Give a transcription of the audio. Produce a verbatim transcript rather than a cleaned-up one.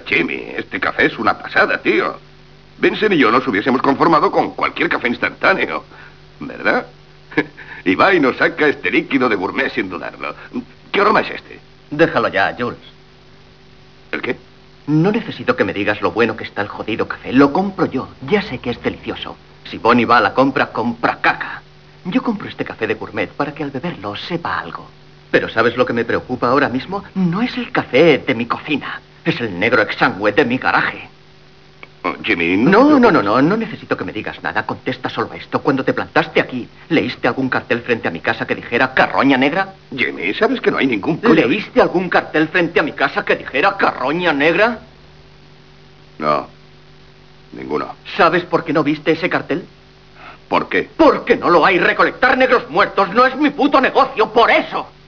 Jimmy, este café es una pasada, tío. Vincent y yo nos hubiésemos conformado con cualquier café instantáneo, ¿verdad? Y va y nos saca este líquido de gourmet sin dudarlo. ¿Qué aroma es este? Déjalo ya, Jules. ¿El qué? No necesito que me digas lo bueno que está el jodido café. Lo compro yo. Ya sé que es delicioso. Si Bonnie va a la compra, compra caca. Yo compro este café de gourmet para que al beberlo sepa algo. Pero ¿sabes lo que me preocupa ahora mismo? No es el café de mi cocina. Es el negro exangüe de mi garaje. Oh, Jimmy, no... No, no, no, no. No necesito que me digas nada. Contesta solo a esto. Cuando te plantaste aquí, ¿leíste algún cartel frente a mi casa que dijera carroña negra? Jimmy, ¿sabes que no hay ningún... ¿Leíste algún cartel frente a mi casa que dijera carroña negra? No. Ninguno. ¿Sabes por qué no viste ese cartel? ¿Por qué? Porque no lo hay. Recolectar negros muertos no es mi puto negocio, por eso.